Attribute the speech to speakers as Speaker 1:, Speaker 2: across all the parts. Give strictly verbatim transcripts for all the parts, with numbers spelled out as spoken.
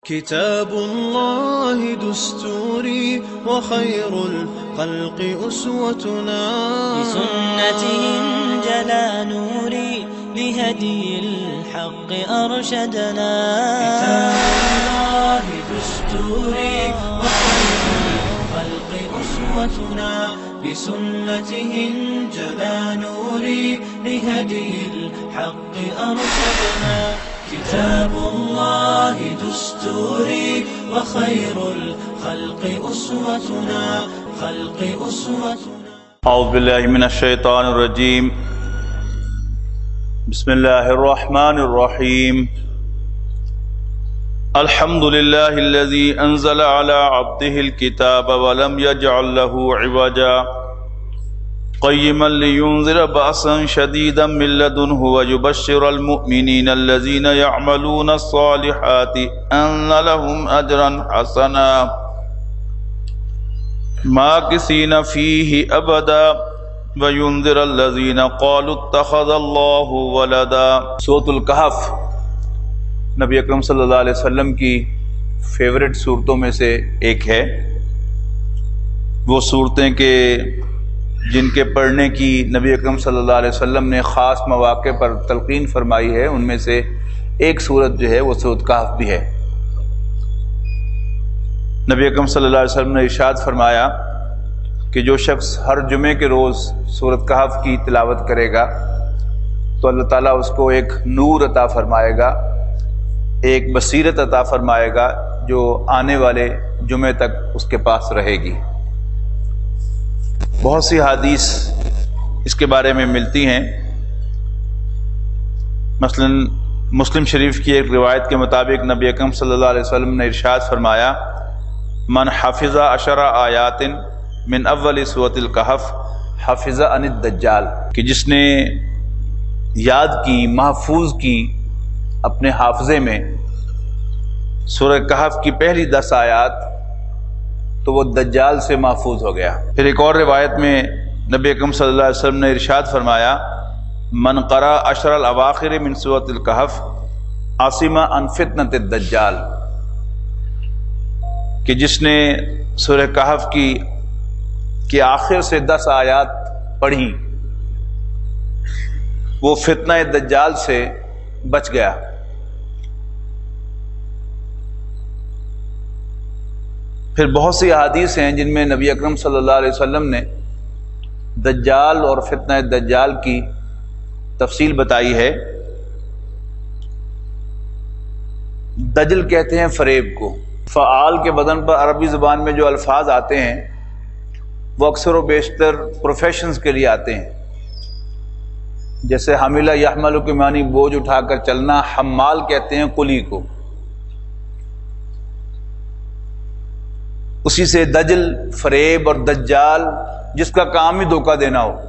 Speaker 1: كتاب الله دستوري وخير الخلق أسوتنا،
Speaker 2: بسنته انجلى نوري لهدي الحق أرشدنا.
Speaker 1: كتاب الله دستوري وخير الخلق أسوتنا، بسنته انجلى نوري لهدي الحق أرشدنا. كتاب الله دستوري وخير الخلق أسوتنا خلق أسوتنا.
Speaker 3: أعوذ بالله من الشيطان الرجيم. بسم الله الرحمن الرحيم. الحمد لله الذي أنزل على عبده الكتاب ولم يجعل له عوجا قيما لينذر بأسا شديدا من لدنه ويبشر المؤمنين الذين يعملون الصالحات أن لهم أجرا حسنا ماكثين فيه أبدا وينذر الذين قالوا اتخذ الله ولدا. سورۃ الکہف نبی اکرم صلی اللہ علیہ وسلم کی فیورٹ صورتوں میں سے ایک ہے. وہ صورتیں کہ جن کے پڑھنے کی نبی اکرم صلی اللہ علیہ وسلم نے خاص مواقع پر تلقین فرمائی ہے، ان میں سے ایک صورت جو ہے وہ سورۃ کہف بھی ہے. نبی اکرم صلی اللہ علیہ وسلم نے ارشاد فرمایا کہ جو شخص ہر جمعے کے روز سورۃ کہف کی تلاوت کرے گا تو اللہ تعالیٰ اس کو ایک نور عطا فرمائے گا، ایک بصیرت عطا فرمائے گا جو آنے والے جمعے تک اس کے پاس رہے گی. بہت سی حدیث اس کے بارے میں ملتی ہیں. مثلا مسلم شریف کی ایک روایت کے مطابق نبی اکرم صلی اللہ علیہ وسلم نے ارشاد فرمایا من حفظ عشر آیات من اول سورۃ الکہف حفظ عن الدجال، کہ جس نے یاد کی، محفوظ کی اپنے حافظے میں سورہ کہف کی پہلی دس آیات تو وہ دجال سے محفوظ ہو گیا. پھر ایک اور روایت میں نبی اکرم صلی اللہ علیہ وسلم نے ارشاد فرمایا من قرأ عشر الاواخر من سورۃ الکہف عصم عن فتنۃ الدجال، کہ جس نے سورہ کہف کی کے آخر سے دس آیات پڑھی وہ فتنہ دجال سے بچ گیا. پھر بہت سی احادیث ہیں جن میں نبی اکرم صلی اللہ علیہ وسلم نے دجال اور فتنہ دجال کی تفصیل بتائی ہے. دجل کہتے ہیں فریب کو. فعال کے بدن پر عربی زبان میں جو الفاظ آتے ہیں وہ اکثر و بیشتر پروفیشنز کے لیے آتے ہیں. جیسے حاملہ یحمل کے معنی بوجھ اٹھا کر چلنا، حمال کہتے ہیں قلی کو. اسی سے دجل فریب اور دجال جس کا کام ہی دھوکہ دینا ہو.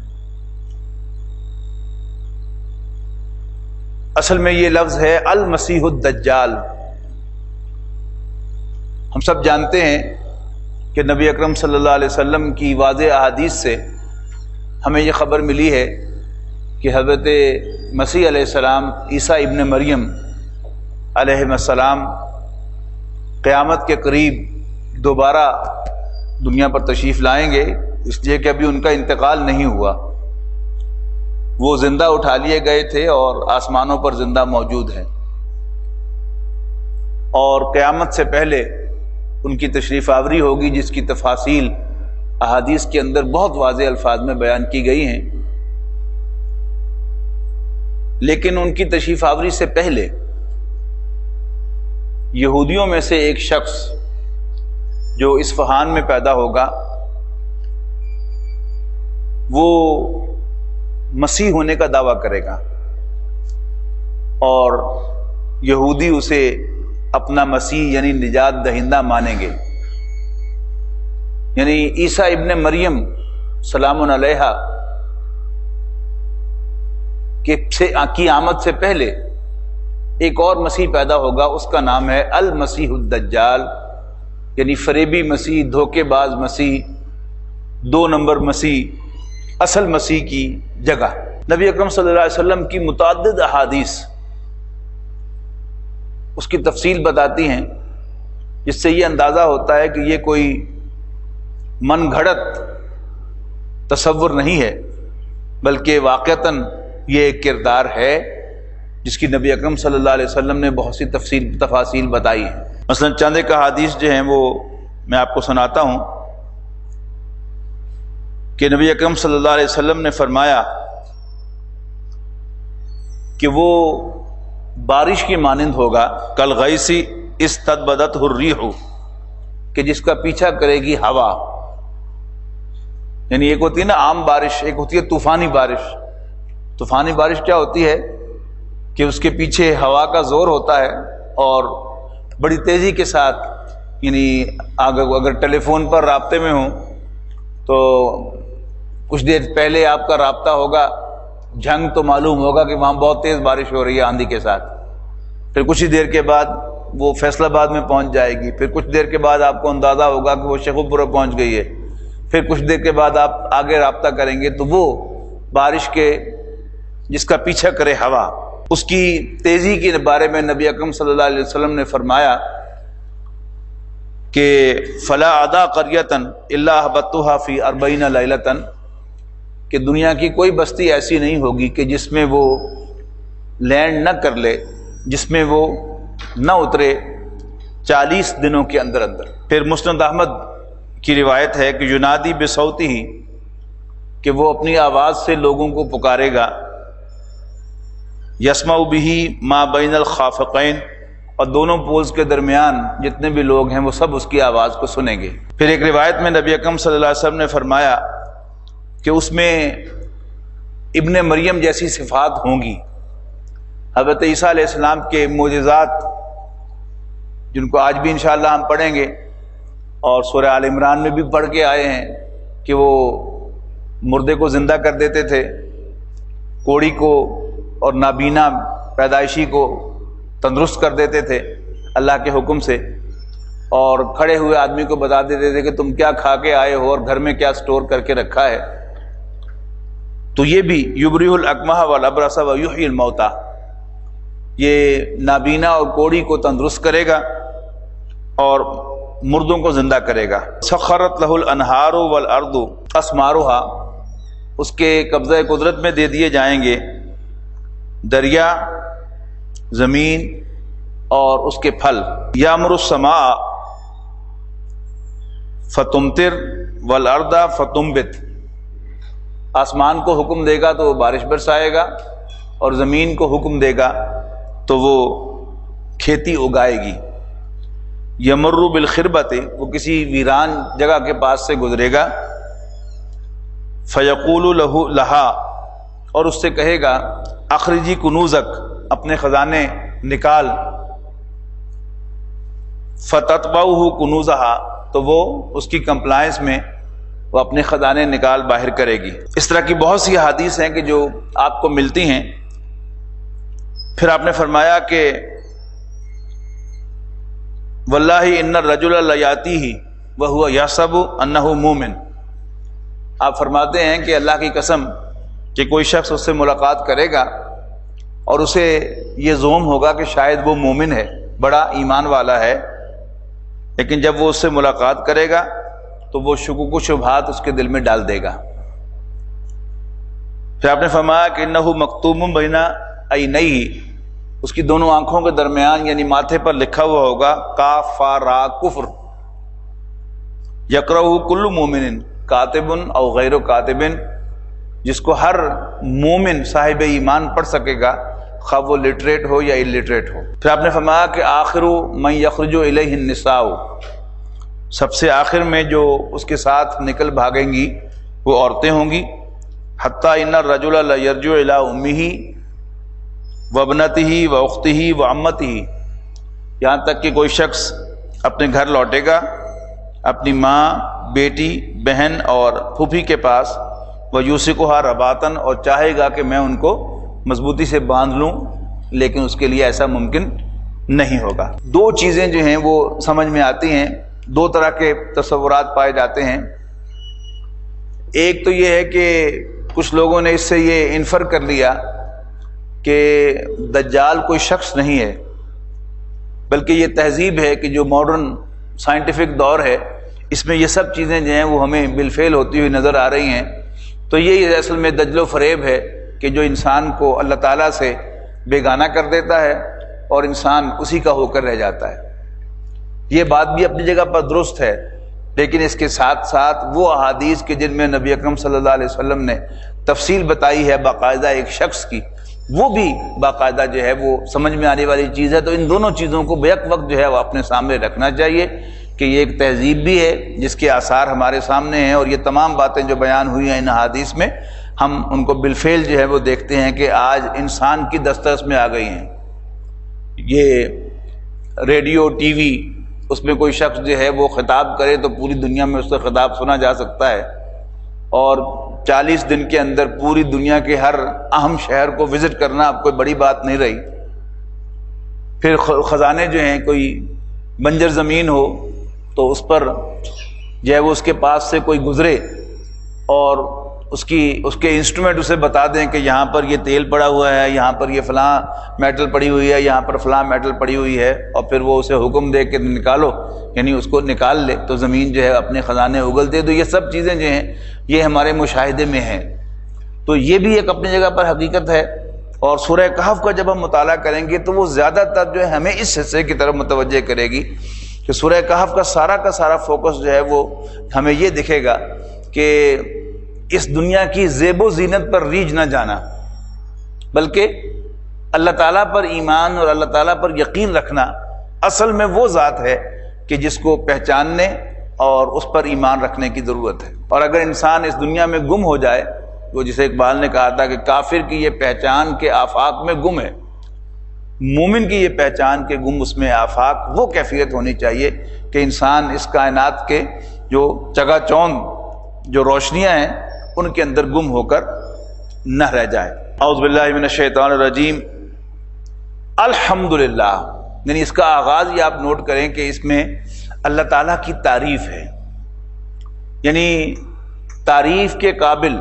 Speaker 3: اصل میں یہ لفظ ہے المسیح الدجال. ہم سب جانتے ہیں کہ نبی اکرم صلی اللہ علیہ وسلم کی واضح احادیث سے ہمیں یہ خبر ملی ہے کہ حضرت مسیح علیہ السلام عیسیٰ ابن مریم علیہ السلام قیامت کے قریب دوبارہ دنیا پر تشریف لائیں گے، اس لیے کہ ابھی ان کا انتقال نہیں ہوا. وہ زندہ اٹھا لیے گئے تھے اور آسمانوں پر زندہ موجود ہیں، اور قیامت سے پہلے ان کی تشریف آوری ہوگی جس کی تفاصیل احادیث کے اندر بہت واضح الفاظ میں بیان کی گئی ہیں. لیکن ان کی تشریف آوری سے پہلے یہودیوں میں سے ایک شخص جو اصفہان میں پیدا ہوگا وہ مسیح ہونے کا دعویٰ کرے گا، اور یہودی اسے اپنا مسیح یعنی نجات دہندہ مانیں گے. یعنی عیسیٰ ابن مریم سلام علیہ کی آمد سے پہلے ایک اور مسیح پیدا ہوگا، اس کا نام ہے المسیح الدجال، یعنی فریبی مسیح، دھوکے باز مسیح، دو نمبر مسیح، اصل مسیح کی جگہ. نبی اکرم صلی اللہ علیہ وسلم کی متعدد احادیث اس کی تفصیل بتاتی ہیں جس سے یہ اندازہ ہوتا ہے کہ یہ کوئی من گھڑت تصور نہیں ہے، بلکہ واقعتاً یہ ایک کردار ہے جس کی نبی اکرم صلی اللہ علیہ وسلم نے بہت سی تفصیل تفاصیل بتائی ہیں۔ مثلا چند ایک احادیث جو ہیں وہ میں آپ کو سناتا ہوں کہ نبی اکرم صلی اللہ علیہ وسلم نے فرمایا کہ وہ بارش کی مانند ہوگا، کالغیث استدبدتہ الریح، کہ جس کا پیچھا کرے گی ہوا۔ یعنی ایک ہوتی ہے نا عام بارش، ایک ہوتی ہے طوفانی بارش۔ طوفانی بارش کیا ہوتی ہے کہ اس کے پیچھے ہوا کا زور ہوتا ہے اور بڑی تیزی کے ساتھ، یعنی اگر ٹیلی فون پر رابطے میں ہوں تو کچھ دیر پہلے آپ کا رابطہ ہوگا جھنگ تو معلوم ہوگا کہ وہاں بہت تیز بارش ہو رہی ہے آندھی کے ساتھ، پھر کچھ ہی دیر کے بعد وہ فیصل آباد میں پہنچ جائے گی، پھر کچھ دیر کے بعد آپ کو اندازہ ہوگا کہ وہ شیخو پورہ پہنچ گئی ہے، پھر کچھ دیر کے بعد آپ آگے رابطہ کریں گے تو وہ بارش کے جس کا پیچھا کرے ہوا، اس کی تیزی کے بارے میں نبی اکرم صلی اللہ علیہ وسلم نے فرمایا کہ فلا ادا قریۃ الا احبطتها فی اربعین لیلۃ، کہ دنیا کی کوئی بستی ایسی نہیں ہوگی کہ جس میں وہ لینڈ نہ کر لے، جس میں وہ نہ اترے چالیس دنوں کے اندر اندر۔ پھر مسند احمد کی روایت ہے کہ ینادی بصوتہ، کہ وہ اپنی آواز سے لوگوں کو پکارے گا، یسمع بہ ما بین الخافقین، اور دونوں پولز کے درمیان جتنے بھی لوگ ہیں وہ سب اس کی آواز کو سنیں گے۔ پھر ایک روایت میں نبی اکرم صلی اللہ علیہ وسلم نے فرمایا کہ اس میں ابن مریم جیسی صفات ہوں گی، حضرت عیسیٰ علیہ السلام کے معجزات جن کو آج بھی انشاءاللہ ہم پڑھیں گے، اور سورہ آل عمران میں بھی پڑھ کے آئے ہیں کہ وہ مردے کو زندہ کر دیتے تھے، کوڑی کو اور نابینا پیدائشی کو تندرست کر دیتے تھے اللہ کے حکم سے، اور کھڑے ہوئے آدمی کو بتا دیتے تھے کہ تم کیا کھا کے آئے ہو اور گھر میں کیا سٹور کر کے رکھا ہے۔ تو یہ بھی یبرئ الاکمہ والابرص ویحیی الموتى، یہ نابینا اور کوڑی کو تندرست کرے گا اور مردوں کو زندہ کرے گا۔ سخرت لہ الانہار والارض اسمارها، اس کے قبضہ قدرت میں دے دیے جائیں گے دریا، زمین اور اس کے پھل۔ یامر السماء فتمطر والارض فتنبت، آسمان کو حکم دے گا تو وہ بارش برسائے گا، اور زمین کو حکم دے گا تو وہ کھیتی اگائے گی۔ یمر بالخربۃ، وہ کسی ویران جگہ کے پاس سے گزرے گا، فیقول لہ لہا، اور اس سے کہے گا اخرجی کنوزک، اپنے خزانے نکال، فتتبعہ کنوزہا، تو وہ اس کی کمپلائنس میں وہ اپنے خزانے نکال باہر کرے گی۔ اس طرح کی بہت سی احادیث ہیں کہ جو آپ کو ملتی ہیں۔ پھر آپ نے فرمایا کہ واللہ ان الرجل لیاتیہ وہو یحسب انہ مومن، آپ فرماتے ہیں کہ اللہ کی قسم کہ کوئی شخص اس سے ملاقات کرے گا اور اسے یہ زوم ہوگا کہ شاید وہ مومن ہے، بڑا ایمان والا ہے، لیکن جب وہ اس سے ملاقات کرے گا تو وہ شکوک و شبہات اس کے دل میں ڈال دے گا۔ پھر آپ نے فرمایا کہ انہ مکتوم بین عینیہ، اس کی دونوں آنکھوں کے درمیان یعنی ماتھے پر لکھا ہوا ہوگا کافارا کفر، یقرأ کل مومن کاتب او غیر کاتب، جس کو ہر مومن صاحب ایمان پڑھ سکے گا، خواہ وہ لٹریٹ ہو یا الٹریٹ ہو۔ پھر آپ نے فرمایا کہ آخر من یخرج الیہ النساء، سب سے آخر میں جو اس کے ساتھ نکل بھاگیں گی وہ عورتیں ہوں گی، حتی ان الرجل لیرجع الی امہ وابنتہ واختہ وعمتہ، یہاں تک کہ کوئی شخص اپنے گھر لوٹے گا، اپنی ماں، بیٹی، بہن اور پھوپھی کے پاس، ویوثقھا رباطا، اور چاہے گا کہ میں ان کو مضبوطی سے باندھ لوں، لیکن اس کے لیے ایسا ممکن نہیں ہوگا۔ دو چیزیں جو ہیں وہ سمجھ میں آتی ہیں، دو طرح کے تصورات پائے جاتے ہیں۔ ایک تو یہ ہے کہ کچھ لوگوں نے اس سے یہ انفر کر لیا کہ دجال کوئی شخص نہیں ہے، بلکہ یہ تہذیب ہے کہ جو ماڈرن سائنٹیفک دور ہے، اس میں یہ سب چیزیں جو ہیں وہ ہمیں بالفعل ہوتی ہوئی نظر آ رہی ہیں. تو یہ اصل میں دجل و فریب ہے کہ جو انسان کو اللہ تعالیٰ سے بیگانہ کر دیتا ہے اور انسان اسی کا ہو کر رہ جاتا ہے. یہ بات بھی اپنی جگہ پر درست ہے، لیکن اس کے ساتھ ساتھ وہ احادیث کے جن میں نبی اکرم صلی اللہ علیہ وسلم نے تفصیل بتائی ہے باقاعدہ ایک شخص کی، وہ بھی باقاعدہ جو ہے وہ سمجھ میں آنے والی چیز ہے. تو ان دونوں چیزوں کو بیک وقت جو ہے وہ اپنے سامنے رکھنا چاہیے کہ یہ ایک تہذیب بھی ہے جس کے آثار ہمارے سامنے ہیں، اور یہ تمام باتیں جو بیان ہوئی ہیں ان احادیث میں ہم ان کو بالفعل جو ہے وہ دیکھتے ہیں کہ آج انسان کی دسترس میں آ گئی ہیں. یہ ریڈیو ٹی وی، اس میں کوئی شخص جو ہے وہ خطاب کرے تو پوری دنیا میں اس کا خطاب سنا جا سکتا ہے، اور چالیس دن کے اندر پوری دنیا کے ہر اہم شہر کو وزٹ کرنا اب کوئی بڑی بات نہیں رہی. پھر خزانے جو ہیں، کوئی بنجر زمین ہو تو اس پر جو ہے وہ اس کے پاس سے کوئی گزرے اور اس کی اس کے انسٹرومنٹ اسے بتا دیں کہ یہاں پر یہ تیل پڑا ہوا ہے، یہاں پر یہ فلاں میٹل پڑی ہوئی ہے، یہاں پر فلاں میٹل پڑی ہوئی ہے، اور پھر وہ اسے حکم دے کہ نکالو، یعنی اس کو نکال لے تو زمین جو ہے اپنے خزانے اگلتے. تو یہ سب چیزیں جو ہیں یہ ہمارے مشاہدے میں ہیں. تو یہ بھی ایک اپنی جگہ پر حقیقت ہے. اور سورہ کہف کا جب ہم مطالعہ کریں گے تو وہ زیادہ تر جو ہے ہمیں اس حصے کی طرف متوجہ کرے گی کہ سورہ کہف کا سارا کا سارا فوکس جو ہے وہ ہمیں یہ دکھے گا کہ اس دنیا کی زیب و زینت پر ریجھ نہ جانا، بلکہ اللہ تعالیٰ پر ایمان اور اللہ تعالیٰ پر یقین رکھنا اصل میں وہ ذات ہے کہ جس کو پہچاننے اور اس پر ایمان رکھنے کی ضرورت ہے. اور اگر انسان اس دنیا میں گم ہو جائے، وہ جسے اقبال نے کہا تھا کہ کافر کی یہ پہچان کے آفاق میں گم ہے، مومن کی یہ پہچان کے گم اس میں آفاق، وہ کیفیت ہونی چاہیے کہ انسان اس کائنات کے جو چگا چوند جو روشنیاں ہیں ان کے اندر گم ہو کر نہ رہ جائے. اعوذ باللہ من الشیطان الرجیم. الحمدللہ، یعنی اس کا آغاز یہ آپ نوٹ کریں کہ اس میں اللہ تعالیٰ کی تعریف ہے، یعنی تعریف کے قابل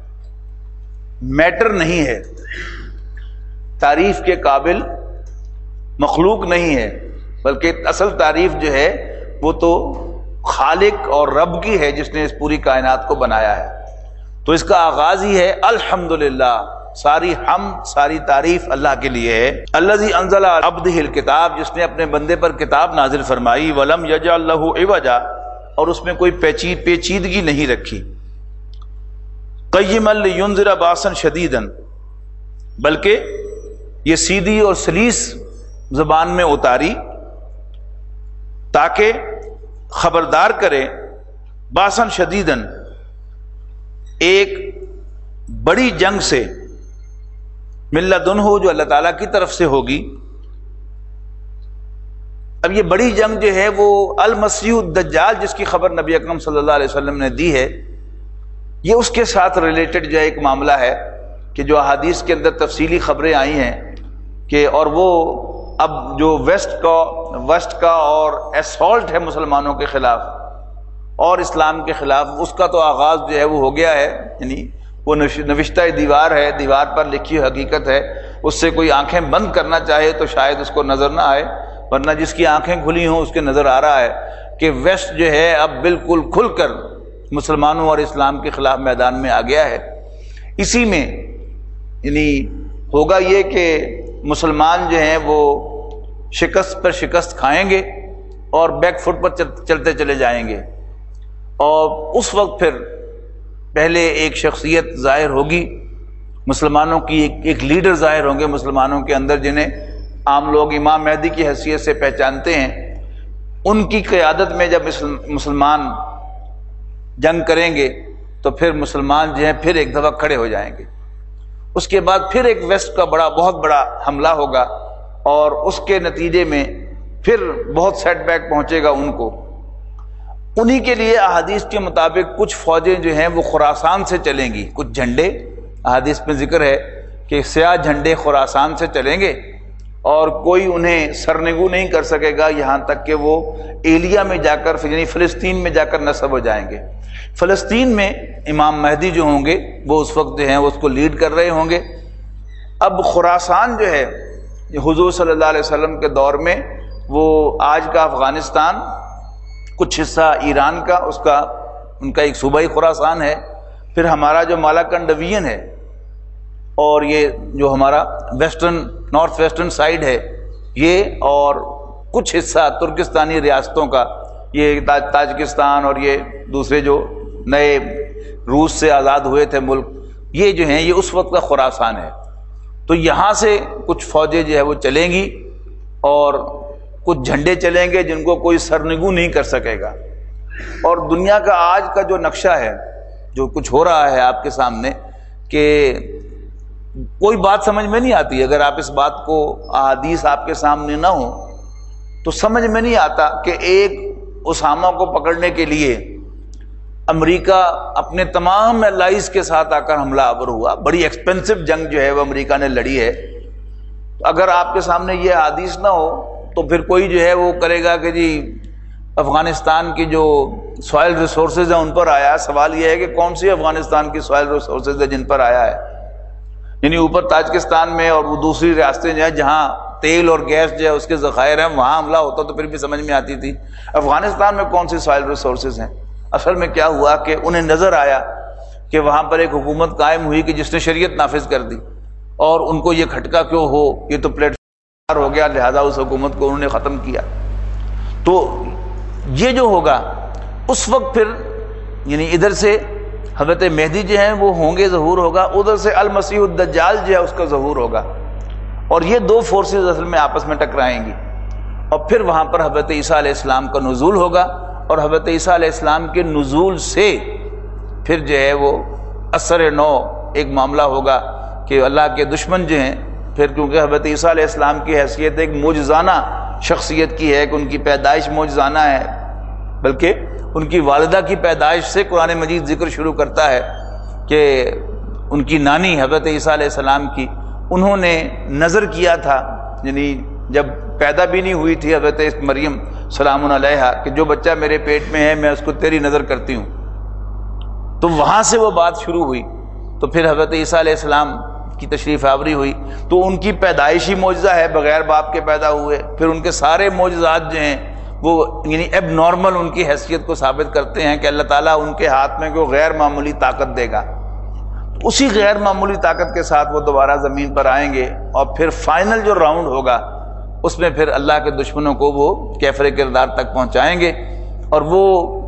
Speaker 3: میٹر نہیں ہے، تعریف کے قابل مخلوق نہیں ہے، بلکہ اصل تعریف جو ہے وہ تو خالق اور رب کی ہے جس نے اس پوری کائنات کو بنایا ہے. تو اس کا آغاز ہی ہے الحمدللہ، ساری حمد ساری تعریف اللہ کے لیے ہے. الذی انزل علی عبدہ الکتاب، جس نے اپنے بندے پر کتاب نازل فرمائی. ولم یجعل لہ عوجا، اور اس میں کوئی پیچید پیچیدگی نہیں رکھی. قیما لینذر باسا شدیدا، بلکہ یہ سیدھی اور سلیس زبان میں اتاری تاکہ خبردار کرے باسا شدیدا، ایک بڑی جنگ سے، من لدنہ، جو اللہ تعالیٰ کی طرف سے ہوگی. اب یہ بڑی جنگ جو ہے وہ المسیح الدجال جس کی خبر نبی اکرم صلی اللہ علیہ وسلم نے دی ہے، یہ اس کے ساتھ ریلیٹڈ جو ایک معاملہ ہے کہ جو احادیث کے اندر تفصیلی خبریں آئی ہیں کہ اور وہ اب جو ویسٹ کا ویسٹ کا اور ایسالٹ ہے مسلمانوں کے خلاف اور اسلام کے خلاف، اس کا تو آغاز جو ہے وہ ہو گیا ہے. یعنی وہ نوشتہ دیوار ہے، دیوار پر لکھی ہوئی حقیقت ہے، اس سے کوئی آنکھیں بند کرنا چاہے تو شاید اس کو نظر نہ آئے، ورنہ جس کی آنکھیں کھلی ہوں اس کے نظر آ رہا ہے کہ ویسٹ جو ہے اب بالکل کھل کر مسلمانوں اور اسلام کے خلاف میدان میں آ گیا ہے. اسی میں یعنی ہوگا یہ کہ مسلمان جو ہیں وہ شکست پر شکست کھائیں گے اور بیک فٹ پر چلتے چلے جائیں گے، اور اس وقت پھر پہلے ایک شخصیت ظاہر ہوگی مسلمانوں کی، ایک, ایک لیڈر ظاہر ہوں گے مسلمانوں کے اندر جنہیں عام لوگ امام مہدی کی حیثیت سے پہچانتے ہیں. ان کی قیادت میں جب مسلمان جنگ کریں گے تو پھر مسلمان جو ہیں پھر ایک دفعہ کھڑے ہو جائیں گے. اس کے بعد پھر ایک ویسٹ کا بڑا بہت بڑا حملہ ہوگا اور اس کے نتیجے میں پھر بہت سیٹ بیک پہنچے گا ان کو. انہی کے لیے احادیث کے مطابق کچھ فوجیں جو ہیں وہ خراسان سے چلیں گی، کچھ جھنڈے احادیث میں ذکر ہے کہ سیاہ جھنڈے خراسان سے چلیں گے اور کوئی انہیں سرنگو نہیں کر سکے گا یہاں تک کہ وہ ایلیا میں جا کر یعنی فلسطین میں جا کر نصب ہو جائیں گے. فلسطین میں امام مہدی جو ہوں گے وہ اس وقت جو ہیں وہ اس کو لیڈ کر رہے ہوں گے. اب خراسان جو ہے حضور صلی اللہ علیہ وسلم کے دور میں وہ آج کا افغانستان کچھ حصہ ایران کا، اس کا ان کا ایک صوبہ خراسان ہے، پھر ہمارا جو مالاکنڈ ڈویژن ہے اور یہ جو ہمارا ویسٹرن نارتھ ویسٹرن سائیڈ ہے یہ، اور کچھ حصہ ترکستانی ریاستوں کا، یہ تاجکستان اور یہ دوسرے جو نئے روس سے آزاد ہوئے تھے ملک، یہ جو ہیں یہ اس وقت کا خراسان ہے۔ تو یہاں سے کچھ فوجیں جو ہے وہ چلیں گی اور کچھ جھنڈے چلیں گے جن کو کوئی سرنگو نہیں کر سکے گا۔ اور دنیا کا آج کا جو نقشہ ہے، جو کچھ ہو رہا ہے آپ کے سامنے، کہ کوئی بات سمجھ میں نہیں آتی اگر آپ اس بات کو احادیث آپ کے سامنے نہ ہو تو سمجھ میں نہیں آتا کہ ایک اسامہ کو پکڑنے کے لیے امریکہ اپنے تمام الائز کے ساتھ آ کر حملہ آور ہوا، بڑی ایکسپینسو جنگ جو ہے وہ امریکہ نے لڑی ہے۔ اگر آپ کے سامنے یہ حدیث نہ ہو تو پھر کوئی جو ہے وہ کرے گا کہ جی افغانستان کی جو سوائل ریسورسز ہیں ان پر آیا ہے۔ سوال یہ ہے کہ کون سی افغانستان کی سوائل ریسورسز ہیں جن پر آیا ہے؟ یعنی اوپر تاجکستان میں اور وہ دوسری ریاستیں جو ہیں جہاں تیل اور گیس جو ہے اس کے ذخائر ہیں، وہاں حملہ ہوتا تو پھر بھی سمجھ میں آتی تھی۔ افغانستان میں کون سی سوائل ریسورسز ہیں؟ اصل میں کیا ہوا کہ انہیں نظر آیا کہ وہاں پر ایک حکومت قائم ہوئی کہ جس نے شریعت نافذ کر دی، اور ان کو یہ کھٹکا کیوں ہو، یہ تو پلیٹ فارم ہو گیا، لہذا اس حکومت کو انہوں نے ختم کیا۔ تو یہ جو ہوگا اس وقت پھر یعنی ادھر سے حضرت مہدی جو ہیں وہ ہوں گے، ظہور ہوگا، ادھر سے المسیح الدجال جو ہے اس کا ظہور ہوگا، اور یہ دو فورسز اصل میں آپس میں ٹکرائیں گی، اور پھر وہاں پر حضرت عیسیٰ علیہ السلام کا نزول ہوگا، اور حضرت عیسیٰ علیہ السلام کے نزول سے پھر جو ہے وہ اثر نو ایک معاملہ ہوگا کہ اللہ کے دشمن جو ہیں پھر، کیونکہ حضرت عیسیٰ علیہ السلام کی حیثیت ایک معجزانہ شخصیت کی ہے کہ ان کی پیدائش معجزانہ ہے، بلکہ ان کی والدہ کی پیدائش سے قرآن مجید ذکر شروع کرتا ہے کہ ان کی نانی حضرت عیسیٰ علیہ السلام کی انہوں نے نظر کیا تھا، یعنی جب پیدا بھی نہیں ہوئی تھی حضرت مریم سلام علیہا، کہ جو بچہ میرے پیٹ میں ہے میں اس کو تیری نظر کرتی ہوں۔ تو وہاں سے وہ بات شروع ہوئی، تو پھر حضرت عیسیٰ علیہ السلام کی تشریف آوری ہوئی، تو ان کی پیدائشی معجزہ ہے، بغیر باپ کے پیدا ہوئے، پھر ان کے سارے معجزات جو ہیں وہ یعنی اب نارمل ان کی حیثیت کو ثابت کرتے ہیں کہ اللہ تعالیٰ ان کے ہاتھ میں کوئی غیر معمولی طاقت دے گا۔ اسی غیر معمولی طاقت کے ساتھ وہ دوبارہ زمین پر آئیں گے، اور پھر فائنل جو راؤنڈ ہوگا اس میں پھر اللہ کے دشمنوں کو وہ کیفر کردار تک پہنچائیں گے، اور وہ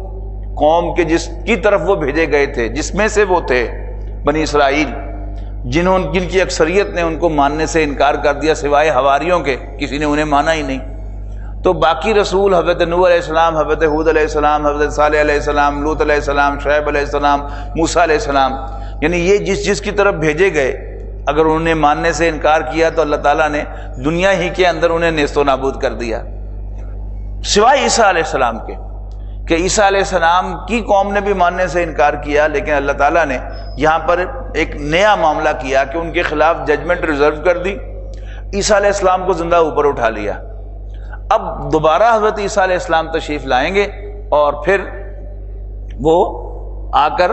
Speaker 3: قوم کے جس کی طرف وہ بھیجے گئے تھے، جس میں سے وہ تھے بنی اسرائیل، جنہوں جن کی اکثریت نے ان کو ماننے سے انکار کر دیا سوائے حواریوں کے، کسی نے انہیں مانا ہی نہیں۔ تو باقی رسول حضرت نوح علیہ السلام، حضرت ہود علیہ السلام، حضرت صالح علیہ السلام، لوط علیہ السلام، شعیب علیہ السلام، موسیٰ علیہ السلام، یعنی یہ جس جس کی طرف بھیجے گئے اگر انہوں نے ماننے سے انکار کیا تو اللہ تعالیٰ نے دنیا ہی کے اندر انہیں نیست و نابود کر دیا، سوائے عیسیٰ علیہ السلام کے، کہ عیسیٰ علیہ السلام کی قوم نے بھی ماننے سے انکار کیا، لیکن اللہ تعالیٰ نے یہاں پر ایک نیا معاملہ کیا کہ ان کے خلاف ججمنٹ ریزرو کر دی، عیسیٰ علیہ السلام کو زندہ اوپر اٹھا لیا۔ اب دوبارہ حضرت عیسیٰ علیہ السلام تشریف لائیں گے، اور پھر وہ آ کر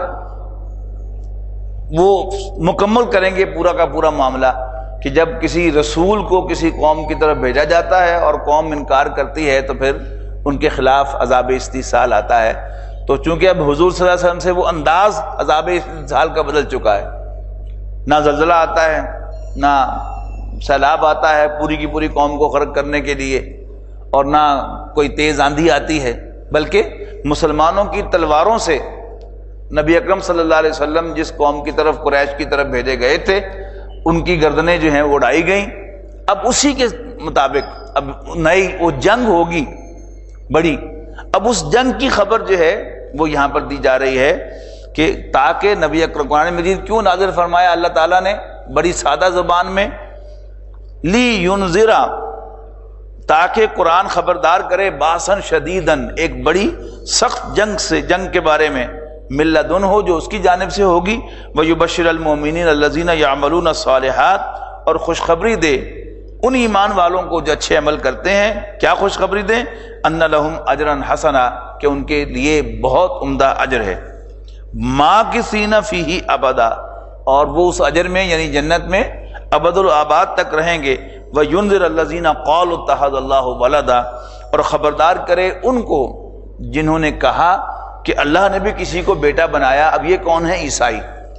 Speaker 3: وہ مکمل کریں گے پورا کا پورا معاملہ، کہ جب کسی رسول کو کسی قوم کی طرف بھیجا جاتا ہے اور قوم انکار کرتی ہے تو پھر ان کے خلاف عذاب استحصال آتا ہے۔ تو چونکہ اب حضور صلی اللہ علیہ وسلم سے وہ انداز عذاب استحصال کا بدل چکا ہے، نہ زلزلہ آتا ہے، نہ سیلاب آتا ہے پوری کی پوری قوم کو غرق کرنے کے لیے، اور نہ کوئی تیز آندھی آتی ہے، بلکہ مسلمانوں کی تلواروں سے نبی اکرم صلی اللہ علیہ وسلم جس قوم کی طرف قریش کی طرف بھیجے گئے تھے ان کی گردنیں جو ہیں وہ اڑائی گئیں۔ اب اسی کے مطابق اب نئی وہ جنگ ہوگی بڑی، اب اس جنگ کی خبر جو ہے وہ یہاں پر دی جا رہی ہے کہ تاکہ نبی اکرم قرآن مجید کیوں نازل فرمایا اللہ تعالیٰ نے بڑی سادہ زبان میں، لی ینذرا، تاکہ قرآن خبردار کرے، باسن شدیدن، ایک بڑی سخت جنگ سے، جنگ کے بارے میں، من لدن ہو جو اس کی جانب سے ہوگی، ویبشر المؤمنین الذین یعملون الصالحات، اور خوشخبری دے ان ایمان والوں کو جو اچھے عمل کرتے ہیں۔ کیا خوشخبری دیں؟ ان لہم اجرا حسنا، کہ ان کے لیے بہت عمدہ اجر ہے، ماکثین فیہ ابدا، اور وہ اس اجر میں یعنی جنت میں ابد الآباد تک رہیں گے۔ وَيُنذِرَ الَّذِينَ قَالُوا اتَّخَذَ اللَّهُ وَلَدًا، اور خبردار کرے ان کو جنہوں نے کہا کہ اللہ نے بھی کسی کو بیٹا بنایا. اب یہ کون ہے؟ عیسائی.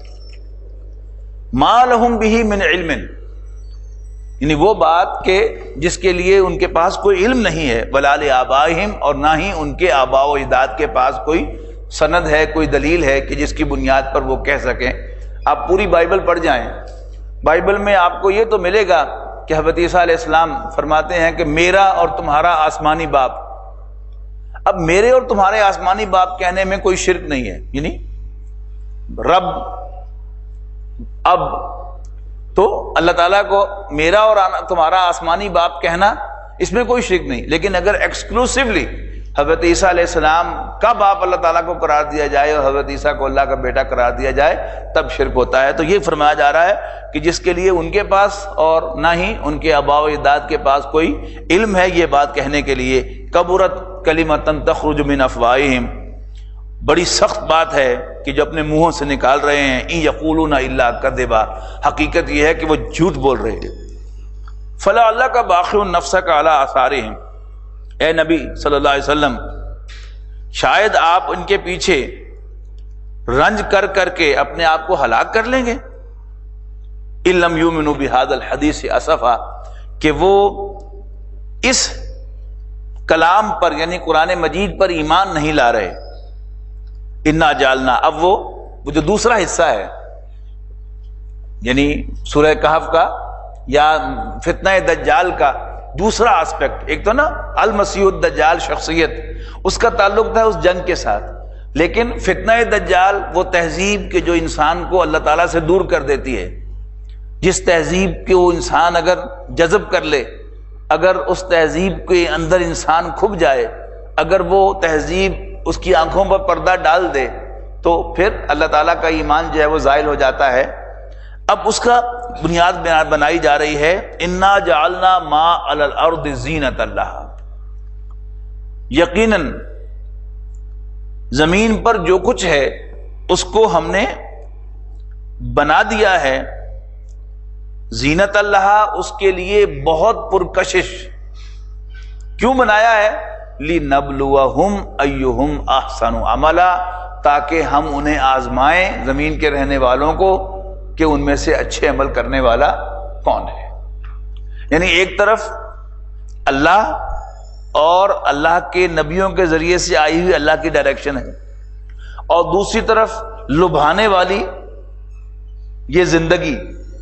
Speaker 3: ما لہم بہ من علم، یعنی وہ بات کہ جس کے لیے ان کے پاس کوئی علم نہیں ہے. ولا لآبائہم، اور نہ ہی ان کے آباء و اجداد کے پاس کوئی سند ہے، کوئی دلیل ہے کہ جس کی بنیاد پر وہ کہہ سکیں. آپ پوری بائبل پڑھ جائیں، بائبل میں آپ کو یہ تو ملے گا کہ حضرت عیسیٰ علیہ السلام فرماتے ہیں کہ میرا اور تمہارا آسمانی باپ. اب میرے اور تمہارے آسمانی باپ کہنے میں کوئی شرک نہیں ہے، یعنی رب اب تو اللہ تعالیٰ کو میرا اور تمہارا آسمانی باپ کہنا اس میں کوئی شرک نہیں. لیکن اگر ایکسکلوسیولی حضرت عیسیٰ علیہ السلام کا باپ اللہ تعالیٰ کو قرار دیا جائے اور حضرت عیسیٰ کو اللہ کا بیٹا قرار دیا جائے تب شرک ہوتا ہے. تو یہ فرمایا جا رہا ہے کہ جس کے لیے ان کے پاس اور نہ ہی ان کے آباء و اجداد کے پاس کوئی علم ہے یہ بات کہنے کے لیے. کبرت کلمۃ تخرج من افواہہم، بڑی سخت بات ہے کہ جو اپنے منہوں سے نکال رہے ہیں. ان یقولون الا کذبا، حقیقت یہ ہے کہ وہ جھوٹ بول رہے ہیں. فلا اللہ کا باخع نفسک علی آثارہم، اے نبی صلی اللہ علیہ وسلم شاید آپ ان کے پیچھے رنج کر کر کے اپنے آپ کو ہلاک کر لیں گے. ان لم یؤمنوا بہذا الحدیث اسفا، کہ وہ اس کلام پر یعنی قرآن مجید پر ایمان نہیں لا رہے. انا جعلنا، اب وہ وہ جو دوسرا حصہ ہے یعنی سورہ کہف کا یا فتنہ دجال کا دوسرا آسپیکٹ، ایک تو نا المسیح الدجال شخصیت، اس کا تعلق تھا اس جنگ کے ساتھ. لیکن فتنہ دجال وہ تہذیب کے جو انسان کو اللہ تعالیٰ سے دور کر دیتی ہے. جس تہذیب کے وہ انسان اگر جذب کر لے، اگر اس تہذیب کے اندر انسان کھپ جائے، اگر وہ تہذیب اس کی آنکھوں پر پردہ ڈال دے تو پھر اللہ تعالیٰ کا ایمان جو ہے وہ زائل ہو جاتا ہے. اب اس کا بنیاد بنائی جا رہی ہے انا جعلنا ما علی الارض زینۃ لہا، یقیناً زمین پر جو کچھ ہے اس کو ہم نے بنا دیا ہے زینت اللہ، اس کے لیے بہت پرکشش. کیوں بنایا ہے؟ لِنَبْلُوَهُمْ أَيُّهُمْ أَحْسَنُ عَمَلًا، تاکہ ہم انہیں آزمائیں زمین کے رہنے والوں کو کہ ان میں سے اچھے عمل کرنے والا کون ہے. یعنی ایک طرف اللہ اور اللہ کے نبیوں کے ذریعے سے آئی ہوئی اللہ کی ڈائریکشن ہے، اور دوسری طرف لبھانے والی یہ زندگی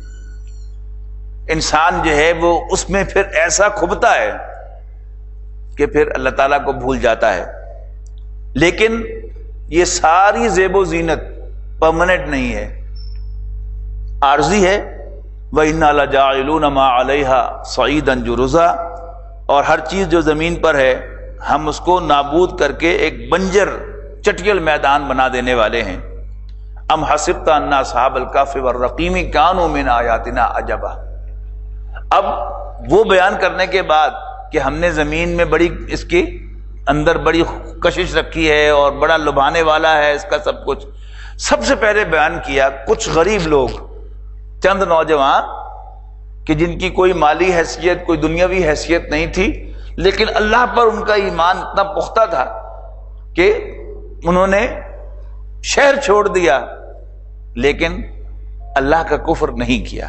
Speaker 3: انسان جو ہے وہ اس میں پھر ایسا کھبتا ہے کہ پھر اللہ تعالیٰ کو بھول جاتا ہے. لیکن یہ ساری زیب و زینت پرماننٹ نہیں ہے، عارضی ہے. وَإِنَّا لَجَاعِلُونَ مَا عَلَيْهَا صَعِيدًا جُرُزًا، اور ہر چیز جو زمین پر ہے ہم اس کو نابود کر کے ایک بنجر چٹیل میدان بنا دینے والے ہیں. ام حسبت ان اصحاب الکہف والرقیم کانوا من آیاتنا عجبا. اب وہ بیان کرنے کے بعد کہ ہم نے زمین میں بڑی اس کی اندر بڑی کشش رکھی ہے اور بڑا لبھانے والا ہے اس کا سب کچھ، سب سے پہلے بیان کیا کچھ غریب لوگ، چند نوجوان کہ جن کی کوئی مالی حیثیت کوئی دنیاوی حیثیت نہیں تھی، لیکن اللہ پر ان کا ایمان اتنا پختہ تھا کہ انہوں نے شہر چھوڑ دیا لیکن اللہ کا کفر نہیں کیا.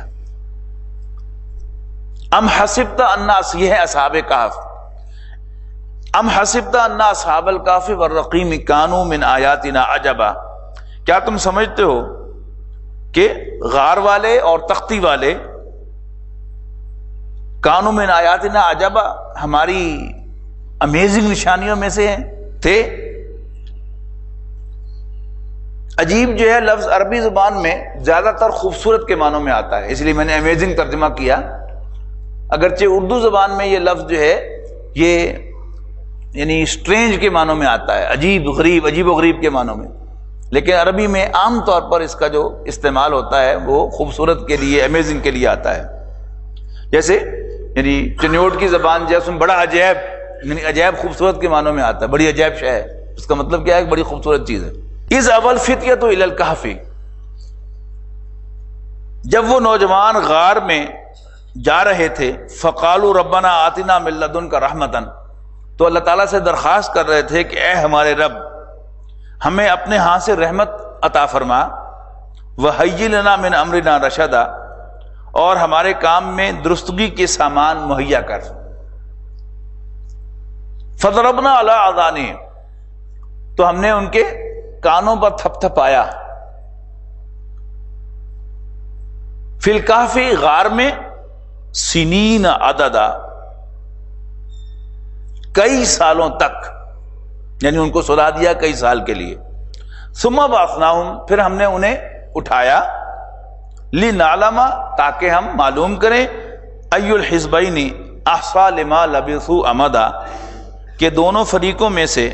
Speaker 3: ام حسبت ان، یہ ہے اصحاب کہف. ام حسبت ان اصحاب الکہف والرقیم کانوا من آیاتنا عجبا، کیا تم سمجھتے ہو کہ غار والے اور تختی والے کانوا من آیاتنا عجبا ہماری امیزنگ نشانیوں میں سے ہیں تھے؟ عجیب جو ہے لفظ عربی زبان میں زیادہ تر خوبصورت کے معنوں میں آتا ہے، اس لیے میں نے امیزنگ ترجمہ کیا. اگرچہ اردو زبان میں یہ لفظ جو ہے یہ یعنی اسٹرینج کے معنوں میں آتا ہے، عجیب غریب عجیب و غریب کے معنوں میں، لیکن عربی میں عام طور پر اس کا جو استعمال ہوتا ہے وہ خوبصورت کے لیے، امیزنگ کے لیے آتا ہے. جیسے یعنی ٹنیوٹ کی زبان جیسے بڑا عجیب، یعنی عجیب خوبصورت کے معنوں میں آتا ہے، بڑی عجیب شے ہے، اس کا مطلب کیا ہے؟ بڑی خوبصورت چیز ہے. اذ اول فتیۃ الی الکہف، جب وہ نوجوان غار میں جا رہے تھے، فقالوا ربنا آتنا من لدنک رحمتا، تو اللہ تعالیٰ سے درخواست کر رہے تھے کہ اے ہمارے رب، ہمیں اپنے ہاں سے رحمت عطا فرما، وَحَيِّ لَنَا مِنْ أَمْرِنَا رَشَدًا، اور ہمارے کام میں درستگی کے سامان مہیا کر۔ فَضَرَبْنَا عَلَىٰ آذَانِهِمْ، تو ہم نے ان کے کانوں پر تھپ تھپایا، فی الکہف، غار میں، سنین عددا، کئی سالوں تک، یعنی ان کو سلا دیا کئی سال کے لیے۔ ثم بعثناہم، پھر ہم نے انہیں اٹھایا، لنعلم، تاکہ ہم معلوم کریں، ای الحزبین احصیٰ لما لبثوا امدا، کہ دونوں فریقوں میں سے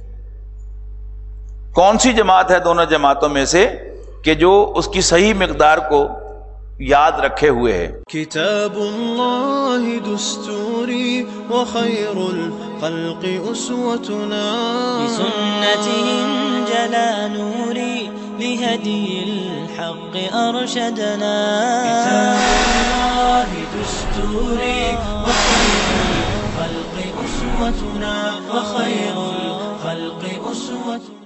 Speaker 3: کون سی جماعت ہے دونوں جماعتوں میں سے کہ جو اس کی صحیح مقدار کو یاد رکھے ہوئے ہے۔
Speaker 1: کتاب اللہ دستوری وخیر الخلق اسوتنا،
Speaker 2: بسنتهم جلا نوری لهدی الحق ارشدنا۔
Speaker 1: کتاب اللہ دستوری وخیر الخلق اسوتنا، وخیر الخلق اسوتنا۔